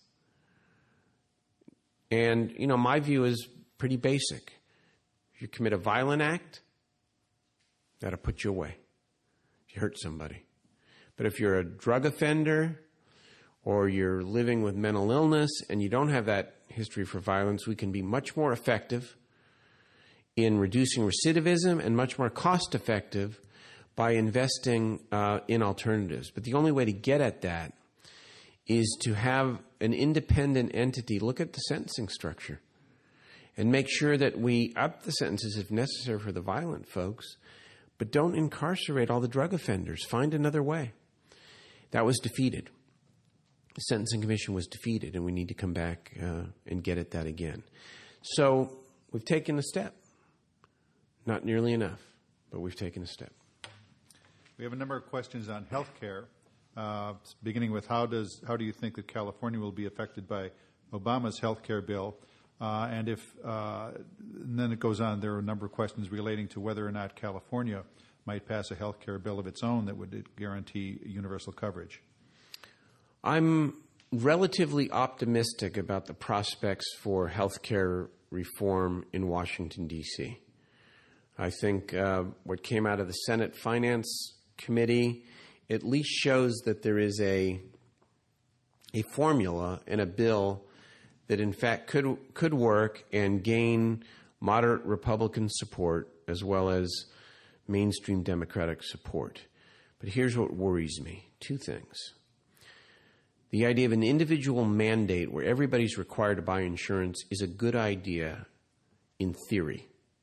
And, my view is pretty basic. If you commit a violent act, that'll put you away if you hurt somebody. But if you're a drug offender or you're living with mental illness and you don't have that history for violence, we can be much more effective in reducing recidivism and much more cost-effective by investing in alternatives. But the only way to get at that is to have an independent entity look at the sentencing structure and make sure that we up the sentences if necessary for the violent folks, but don't incarcerate all the drug offenders. Find another way. That was defeated. The Sentencing Commission was defeated, and we need to come back and get at that again. So we've taken a step. Not nearly enough, but we've taken a step. We have a number of questions on health care, beginning with how do you think that California will be affected by Obama's health care bill? And then it goes on, there are a number of questions relating to whether or not California might pass a health care bill of its own that would guarantee universal coverage. I'm relatively optimistic about the prospects for health care reform in Washington, D.C. I think what came out of the Senate Finance Committee at least shows that there is a formula and a bill that in fact could work and gain moderate Republican support as well as mainstream Democratic support. But here's what worries me. Two things. The idea of an individual mandate where everybody's required to buy insurance is a good idea in theory.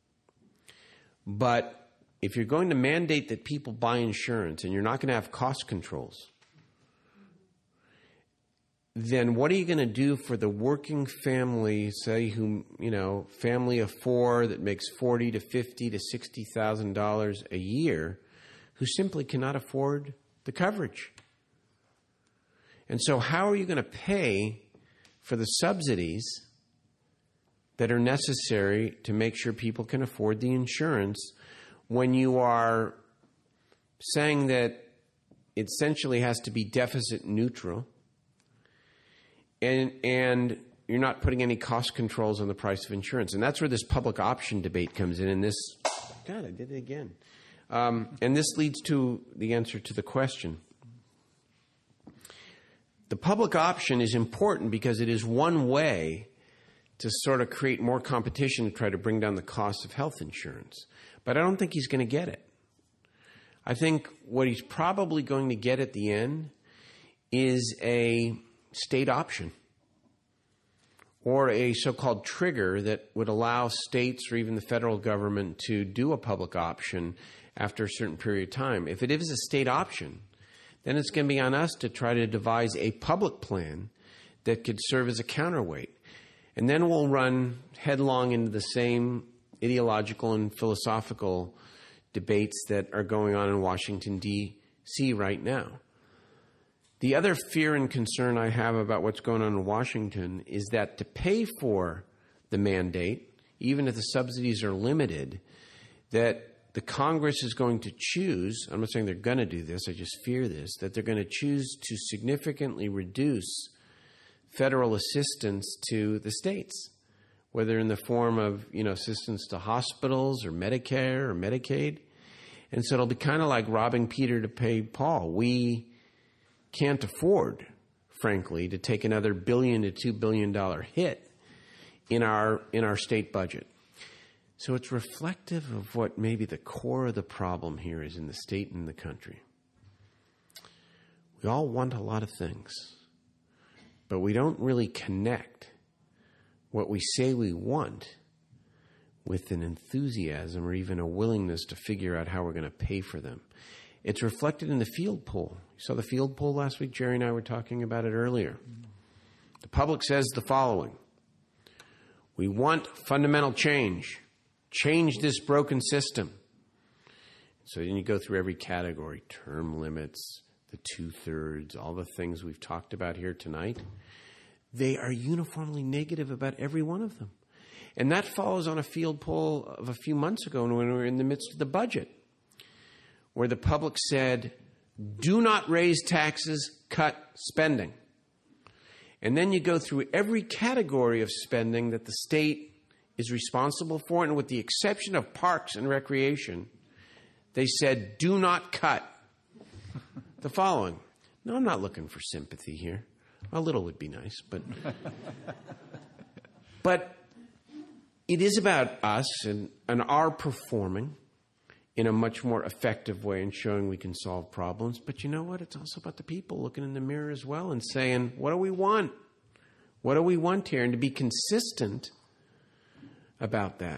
But if you're going to mandate that people buy insurance and you're not going to have cost controls, then what are you going to do for the working family, say, family of four that makes $40,000 to $50,000 to $60,000 a year, who simply cannot afford the coverage. And so how are you going to pay for the subsidies that are necessary to make sure people can afford the insurance when you are saying that it essentially has to be deficit neutral and you're not putting any cost controls on the price of insurance? And that's where this public option debate comes in. And this, God, I did it again. And this leads to the answer to the question. The public option is important because it is one way to sort of create more competition to try to bring down the cost of health insurance. But I don't think he's going to get it. I think what he's probably going to get at the end is a state option or a so-called trigger that would allow states or even the federal government to do a public option after a certain period of time. If it is a state option, then it's going to be on us to try to devise a public plan that could serve as a counterweight. And then we'll run headlong into the same ideological and philosophical debates that are going on in Washington, D.C. right now. The other fear and concern I have about what's going on in Washington is that to pay for the mandate, even if the subsidies are limited, that the Congress is going to choose, I'm not saying they're going to do this, I just fear this, that they're going to choose to significantly reduce federal assistance to the states, whether in the form of, assistance to hospitals or Medicare or Medicaid. And so it'll be kind of like robbing Peter to pay Paul. We can't afford, frankly, to take another $1 billion to $2 billion hit in our state budget. So it's reflective of what maybe the core of the problem here is in the state and the country. We all want a lot of things, but we don't really connect what we say we want with an enthusiasm or even a willingness to figure out how we're going to pay for them. It's reflected in the field poll. You saw the field poll last week? Jerry and I were talking about it earlier. The public says the following: we want fundamental change. Change this broken system. So then you go through every category: term limits, the 2/3, all the things we've talked about here tonight. They are uniformly negative about every one of them. And that follows on a field poll of a few months ago when we were in the midst of the budget, where the public said, do not raise taxes, cut spending. And then you go through every category of spending that the state is responsible for, and with the exception of parks and recreation, they said, do not cut the following. No, I'm not looking for sympathy here. A little would be nice, but it is about us and our performing in a much more effective way and showing we can solve problems. But you know what? It's also about the people looking in the mirror as well and saying, what do we want? What do we want here? And to be consistent about that.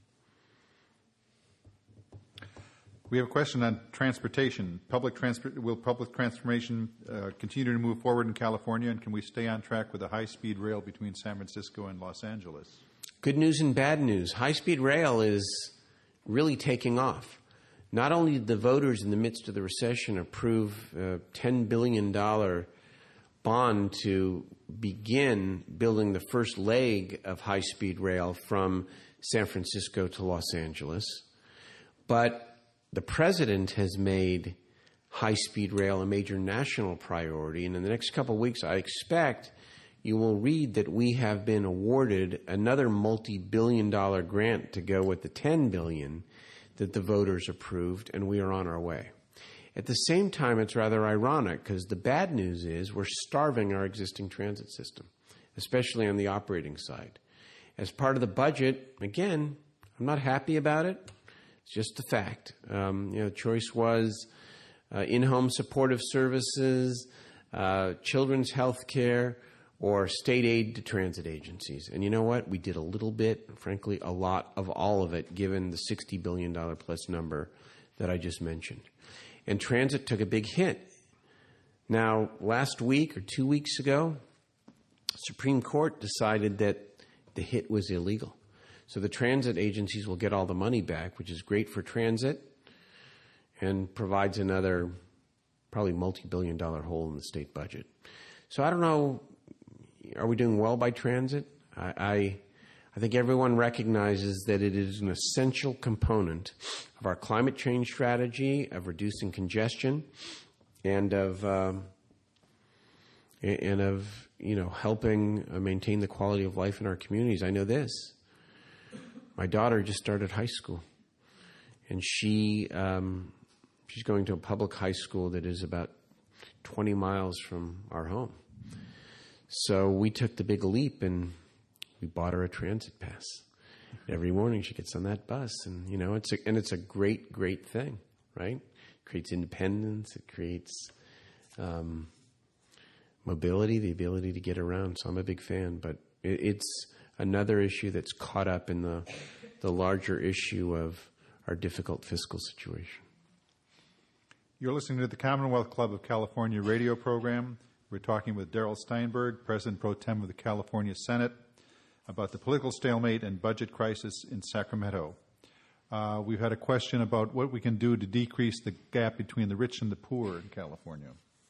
We have a question on transportation. Will public transportation continue to move forward in California, and can we stay on track with a high-speed rail between San Francisco and Los Angeles? Good news and bad news. High-speed rail is really taking off. Not only did the voters in the midst of the recession approve a $10 billion bond to begin building the first leg of high-speed rail from San Francisco to Los Angeles, but the president has made high-speed rail a major national priority, and in the next couple of weeks, I expect you will read that we have been awarded another multi-billion-dollar grant to go with the $10 billion that the voters approved, and we are on our way. At the same time, it's rather ironic because the bad news is we're starving our existing transit system, especially on the operating side. As part of the budget, again, I'm not happy about it. It's just the fact. The choice was in-home supportive services, children's health care, or state aid to transit agencies. And you know what? We did a little bit, frankly, a lot of all of it, given the $60 billion plus number that I just mentioned. And transit took a big hit. Now, last week or 2 weeks ago, Supreme Court decided that the hit was illegal. So the transit agencies will get all the money back, which is great for transit and provides another probably multi-billion-dollar hole in the state budget. So I don't know, are we doing well by transit? I think everyone recognizes that it is an essential component of our climate change strategy, of reducing congestion, and of helping maintain the quality of life in our communities. I know this. My daughter just started high school, and she's going to a public high school that is about 20 miles from our home. So we took the big leap, and we bought her a transit pass. Every morning she gets on that bus, and it's a great, great thing, right? It creates independence. It creates mobility, the ability to get around. So I'm a big fan, but it's another issue that's caught up in the larger issue of our difficult fiscal situation. You're listening to the Commonwealth Club of California radio program. We're talking with Darrell Steinberg, President Pro Tem of the California Senate, about the political stalemate and budget crisis in Sacramento. We've had a question about what we can do to decrease the gap between the rich and the poor in California.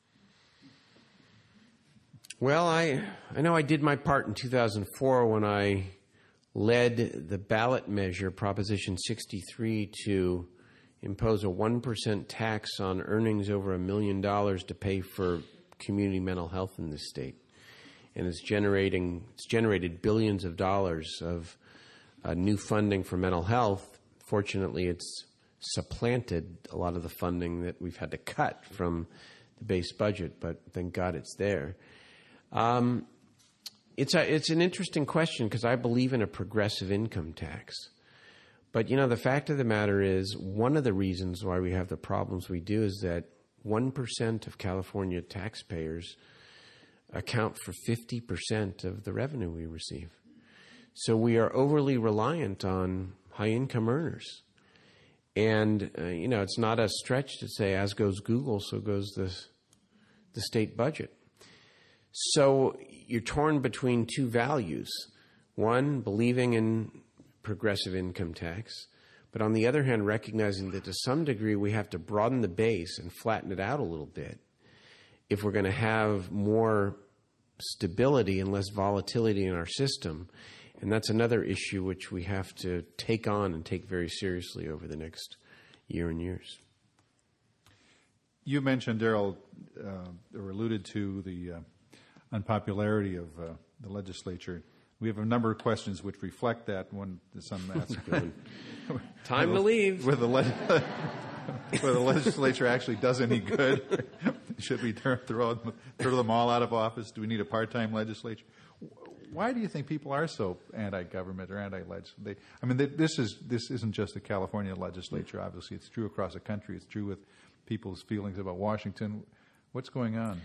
Well, I know I did my part in 2004 when I led the ballot measure, Proposition 63, to impose a 1% tax on earnings over $1 million to pay for community mental health in this state. And it's generated billions of dollars of new funding for mental health. Fortunately, it's supplanted a lot of the funding that we've had to cut from the base budget, but thank God it's there. It's an interesting question because I believe in a progressive income tax. But, the fact of the matter is one of the reasons why we have the problems we do is that 1% of California taxpayers account for 50% of the revenue we receive. So we are overly reliant on high-income earners. And, it's not a stretch to say, as goes Google, so goes the state budget. So you're torn between two values. One, believing in progressive income tax, but on the other hand, recognizing that to some degree we have to broaden the base and flatten it out a little bit if we're going to have more stability and less volatility in our system. And that's another issue which we have to take on and take very seriously over the next year and years. You mentioned, Darrell, or alluded to the unpopularity of the legislature. We have a number of questions which reflect that. One, some ask, time to leave. Whether the legislature actually does any good. Should we throw them all out of office? Do we need a part-time legislature? Why do you think people are so anti-government or anti-legislature? I mean, this isn't just the California legislature. Obviously, it's true across the country. It's true with people's feelings about Washington. What's going on?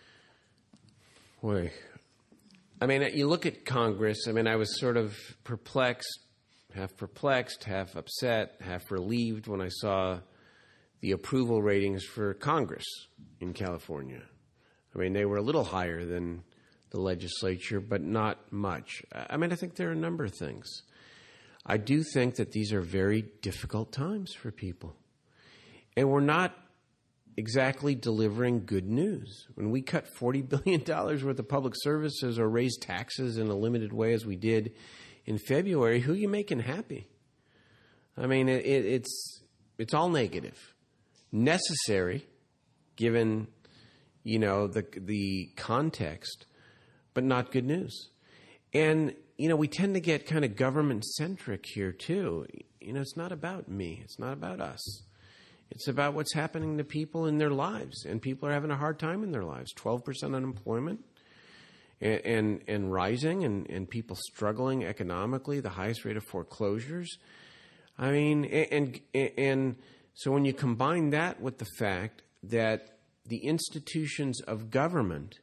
Boy, I mean, you look at Congress. I mean, I was sort of perplexed, half upset, half relieved when I saw the approval ratings for Congress in California. I mean, they were a little higher than the legislature, but not much. I mean, I think there are a number of things. I do think that these are very difficult times for people. And we're not exactly delivering good news. When we cut $40 billion worth of public services or raise taxes in a limited way as we did in February, who are you making happy? I mean, it's all negative. Necessary, given, the context, but not good news. And, we tend to get kind of government-centric here, too. It's not about me. It's not about us. It's about what's happening to people in their lives, and people are having a hard time in their lives. 12% unemployment and rising, and people struggling economically, the highest rate of foreclosures. I mean, and so when you combine that with the fact that the institutions of government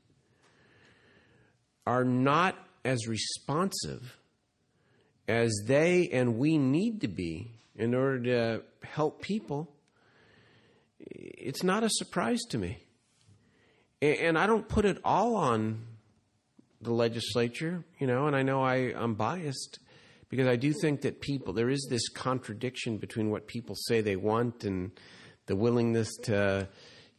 are not as responsive as they and we need to be in order to help people, it's not a surprise to me. And I don't put it all on the legislature, and I know I'm biased because I do think that there is this contradiction between what people say they want and the willingness to,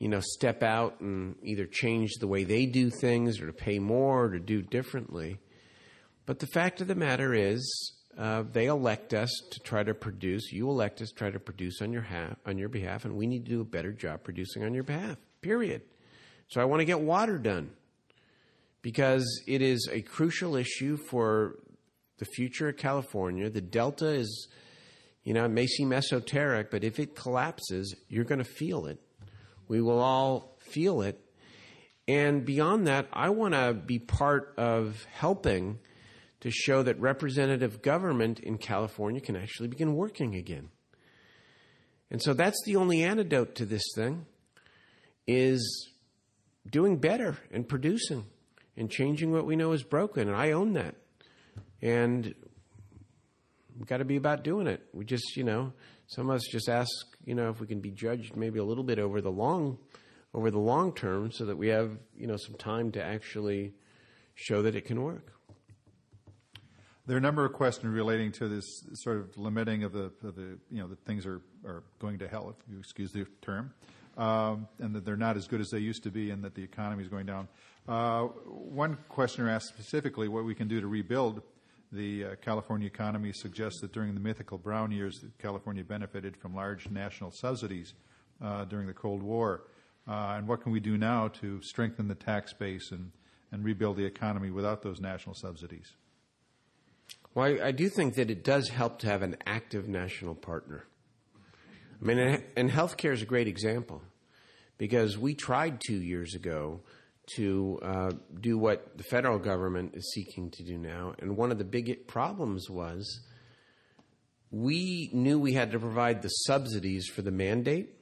step out and either change the way they do things or to pay more or to do differently. But the fact of the matter is, they elect us to try to produce. You elect us to try to produce on your behalf, and we need to do a better job producing on your behalf, period. So I want to get water done because it is a crucial issue for the future of California. The Delta is, it may seem esoteric, but if it collapses, you're going to feel it. We will all feel it. And beyond that, I want to be part of helping to show that representative government in California can actually begin working again. And so that's the only antidote to this thing, is doing better and producing and changing what we know is broken. And I own that. And we've got to be about doing it. We just, some of us just ask, if we can be judged maybe a little bit over the long term so that we have, some time to actually show that it can work. There are a number of questions relating to this sort of limiting of the that things are going to hell, if you excuse the term, and that they're not as good as they used to be, and that the economy is going down. One questioner asked specifically what we can do to rebuild the California economy. Suggests that during the mythical Brown years, California benefited from large national subsidies during the Cold War. And what can we do now to strengthen the tax base and rebuild the economy without those national subsidies? Well, I do think that it does help to have an active national partner. I mean, and healthcare is a great example, because we tried 2 years ago to do what the federal government is seeking to do now. And one of the big problems was we knew we had to provide the subsidies for the mandate.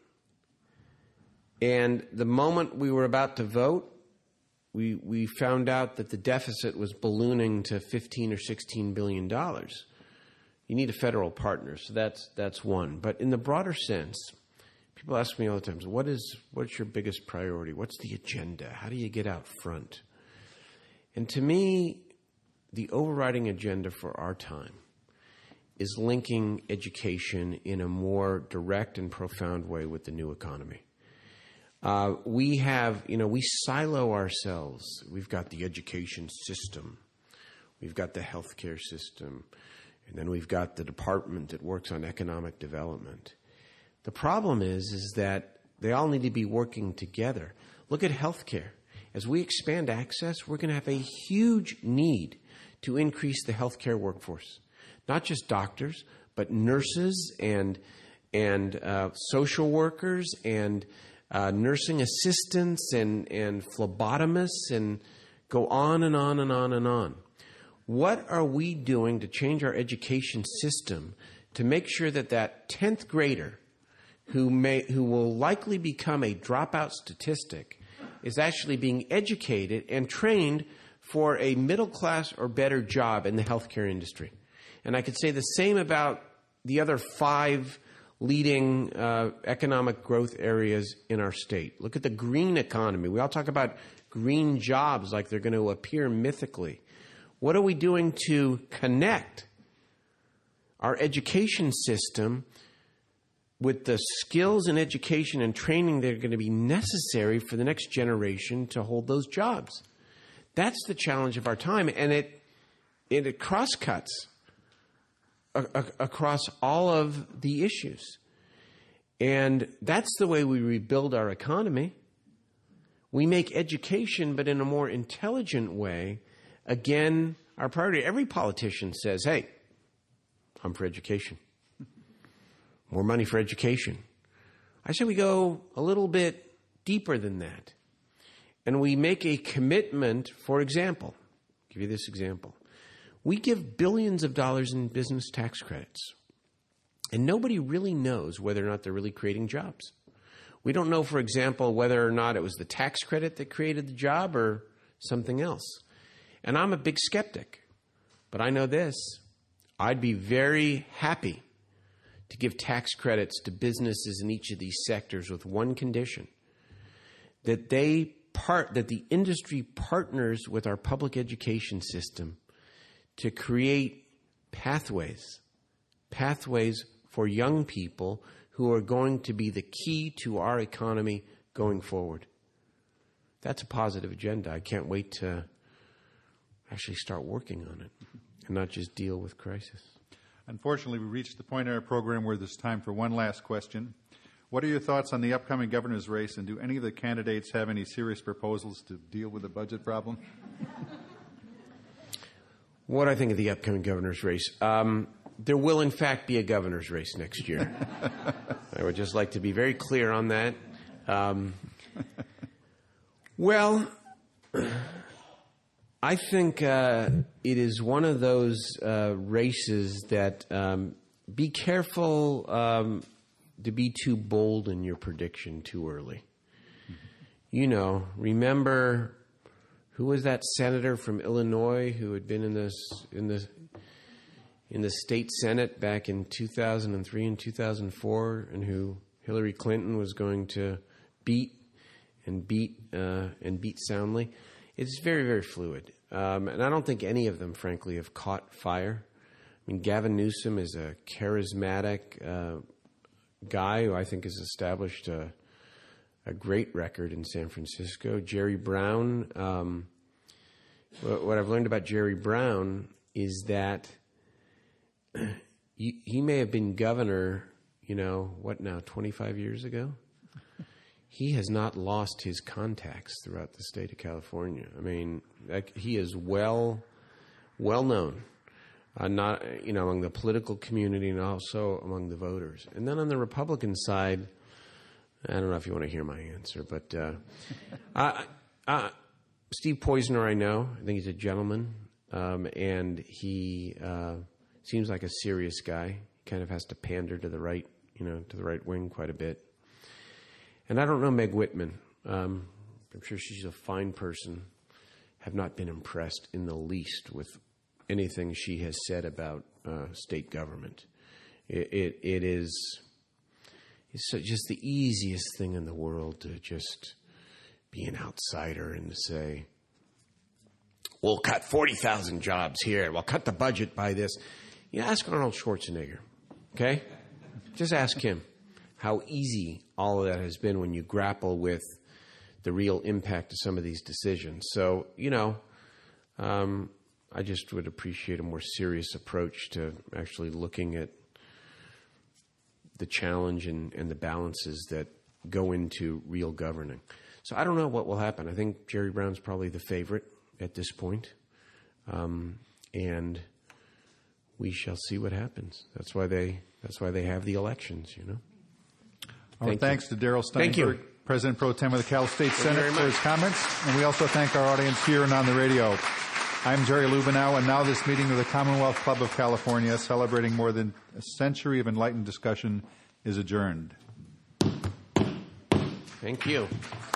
And the moment we were about to vote, we found out that the deficit was ballooning to $15 or $16 billion. You need a federal partner, so that's one. But in the broader sense, people ask me all the time, what's your biggest priority? What's the agenda? How do you get out front? And to me, the overriding agenda for our time is linking education in a more direct and profound way with the new economy. We silo ourselves. We've got the education system. We've got the healthcare system. And then we've got the department that works on economic development. The problem is that they all need to be working together. Look at healthcare. As we expand access, we're going to have a huge need to increase the healthcare workforce. Not just doctors, but nurses and social workers and nursing assistants and phlebotomists, and go on and on and on and on. What are we doing to change our education system to make sure that 10th grader who will likely become a dropout statistic is actually being educated and trained for a middle class or better job in the healthcare industry? And I could say the same about the other 5 leading economic growth areas in our state. Look at the green economy. We all talk about green jobs like they're going to appear mythically. What are we doing to connect our education system with the skills and education and training that are going to be necessary for the next generation to hold those jobs? That's the challenge of our time, and it cross-cuts across all of the issues. And that's the way we rebuild our economy. We make education, but in a more intelligent way. Again, our priority. Every politician says, hey, I'm for education. More money for education. I say we go a little bit deeper than that. And we make a commitment. For example, I'll give you this example. We give billions of dollars in business tax credits. And nobody really knows whether or not they're really creating jobs. We don't know, for example, whether or not it was the tax credit that created the job or something else. And I'm a big skeptic. But I know this. I'd be very happy to give tax credits to businesses in each of these sectors with one condition: that the industry partners with our public education system to create pathways for young people who are going to be the key to our economy going forward. That's a positive agenda. I can't wait to actually start working on it and not just deal with crisis. Unfortunately, we reached the point in our program where there's time for one last question. What are your thoughts on the upcoming governor's race, and do any of the candidates have any serious proposals to deal with the budget problem? What I think of the upcoming governor's race? There will, in fact, be a governor's race next year. I would just like to be very clear on that. Well, I think it is one of those races that be careful to be too bold in your prediction too early. You know, remember, who was that senator from Illinois who had been in the state Senate back in 2003 and 2004, and who Hillary Clinton was going to beat soundly? It's very, very fluid. And I don't think any of them, frankly, have caught fire. I mean, Gavin Newsom is a charismatic guy who I think has established a great record in San Francisco. Jerry Brown, what I've learned about Jerry Brown is that he may have been governor, 25 years ago? He has not lost his contacts throughout the state of California. I mean, he is well known, not among the political community and also among the voters. And then on the Republican side, I don't know if you want to hear my answer, but Steve Poizner, I know. I think he's a gentleman, and he seems like a serious guy. He kind of has to pander to the right, to the right wing quite a bit. And I don't know Meg Whitman. I'm sure she's a fine person. Have not been impressed in the least with anything she has said about state government. It is just the easiest thing in the world to just be an outsider and to say, we'll cut 40,000 jobs here. We'll cut the budget by this. Ask Arnold Schwarzenegger, okay? Just ask him how easy all of that has been when you grapple with the real impact of some of these decisions. So, I just would appreciate a more serious approach to actually looking at the challenge and the balances that go into real governing. So I don't know what will happen. I think Jerry Brown's probably the favorite at this point. And we shall see what happens. That's why they have the elections, Thanks to Darrell Steinberg, President Pro Tem of the Cal State Senate, for his comments. And we also thank our audience here and on the radio. I'm Jerry Lubenow, and now this meeting of the Commonwealth Club of California, celebrating more than a century of enlightened discussion, is adjourned. Thank you.